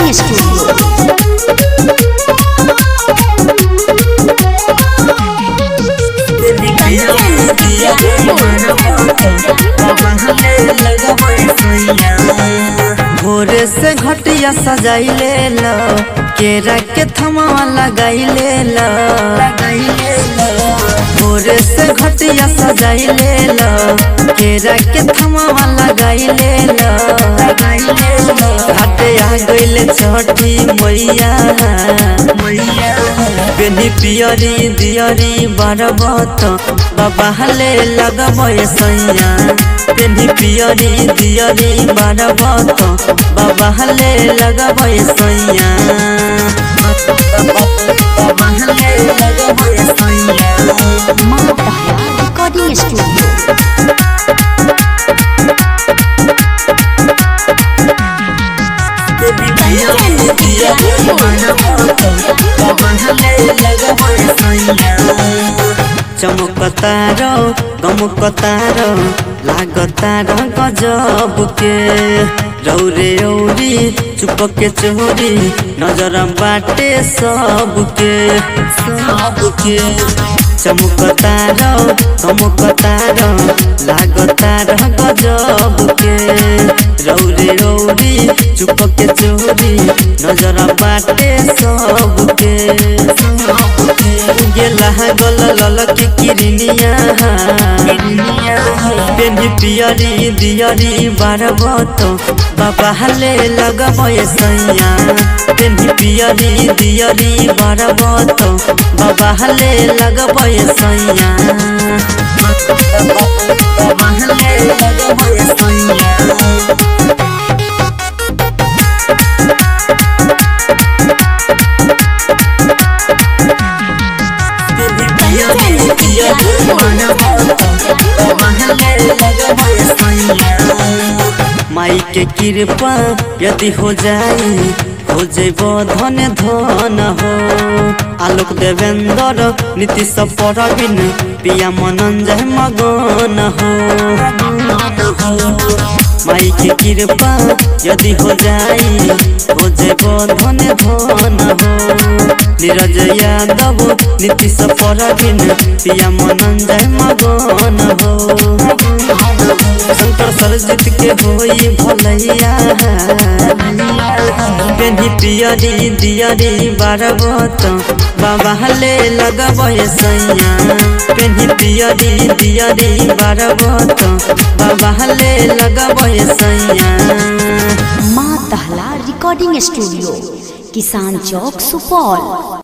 Recording भोरे से घटिया सजाइले लो केरा के थमा लगाइले लो भोरे से घटिया सजाइले लो केरा के थमा लगाइले लो घाटे आ गइले छठी मैया बेनी पियरी दियरी बरबत बाबा हले लगबे सैया बेनी पियरी दियरी बरबत बाबा हले लगबे सैया बाबा हले लगबे सैया रिकॉर्डिंग स्टूडियो। चमकतारो गमकतारो लागतारो गजब के रौरे औरी चुपके चोरी नजर बाटे सबके चमकतारो गमकतारो लागतारो गजब के रौरे औरी चुपके चोरी नजर बाटे सबके गेला गल ललकी किरनिया बेनी पियरी दियरी बरबत बाबा हले लगबे सैया बेनी पियरी दियरी बरबत बाबा हले लगबे सैया बाबा हले लगबे सैया माई के कृपा यदि हो जाई हो जेब धन धन हो आलोक देवेंद्र नीतीश परवीन पिया मनंजय मगन हो माई के कृपा यदि हो जाई हो जेब धन धन हो नीरज यादव नीतीश परवीन पिया मनंजय मगन हो शंकर सरजित के होई भलैया बेनी पियरी दियरी बरबत बाबा हले लगबे सैया बेनी पियरी दियरी बरबत बाबा हले लगबे सैया। माँ तहला रिकॉर्डिंग स्टूडियो, किसान चौक, सुपौल।